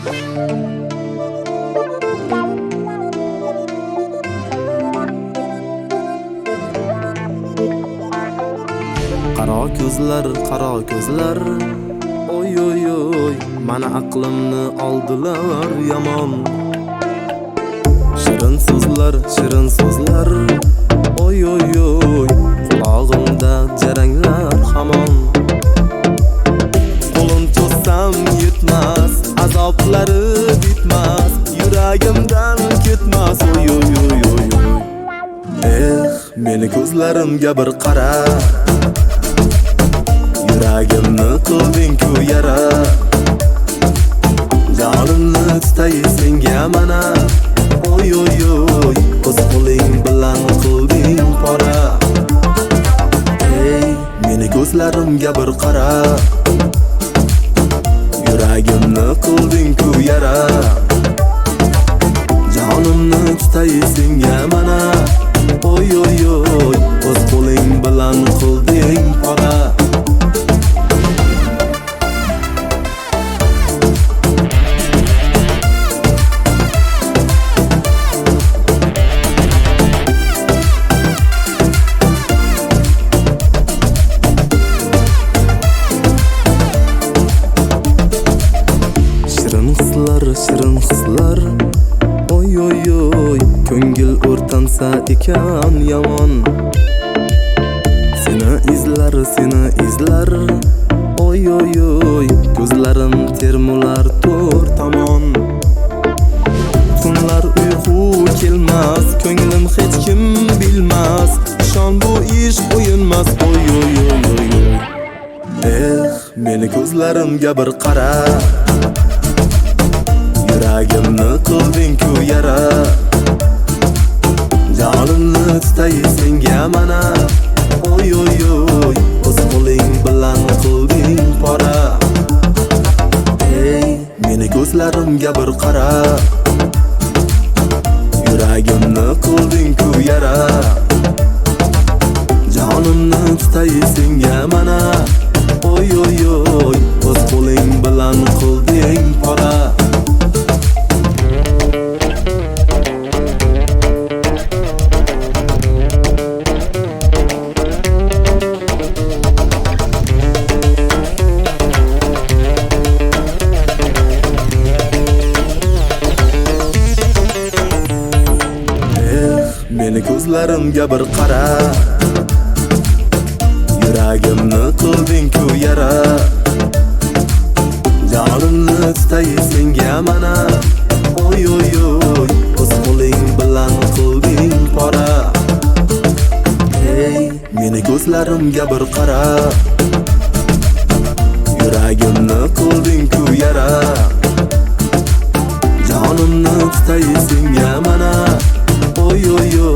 Qaro ko'zlar oy oy oy mana aqlimni oldilar yomon. Shirin so'zlar oy oy oy qulog'imda jaranglar hamon. Qo'lim cho'zsam yetmas, azoblari bitmas, yuragimdan ketmas oy oy oy oy oy. Meni ko'zlarimga bir qara, yuragimni qilding-ku yara. Jonimni tutay senga mana, oy oy oy o'z qo'ling bilan qilding pora. Meni ko'zlarimga bir qara, yuragimni qilding-ku yara. Jonimni tutay senga mana, oy oy oy o'z qo'ling bilan qilding pora. Shirin hislar oy oy oy ko'ngil o'rtansa ekan yomon. Seni izlar oy oy oy ko'zlarim termular to'rt tomon. Tunlar uyqu kelmas, ko'nglim hech kim bilmas, ishon bu ish o'yinmas oy oy oy oy oy. Meni ko'zlarimga bir qara, yuragimni qilding-ku yara. Jonimni tutay senga mana, oy oy oy o'z qo'ling bilan qilding pora. Meni ko'zlarimga bir qara, yuragimni qilding-ku yara. Jonimni tutay senga mana, oy oy oy o'z qo'ling bilan qilding pora. Meni ko'zlarimga bir qara, yuragimni qilding-ku yara. Jonimni tutay senga mana, oy oy oy o'z qo'ling bilan qilding pora. Meni ko'zlarimga bir qara, yuragimni qilding-ku yara. Jonimni tutay senga mana, oy oy oy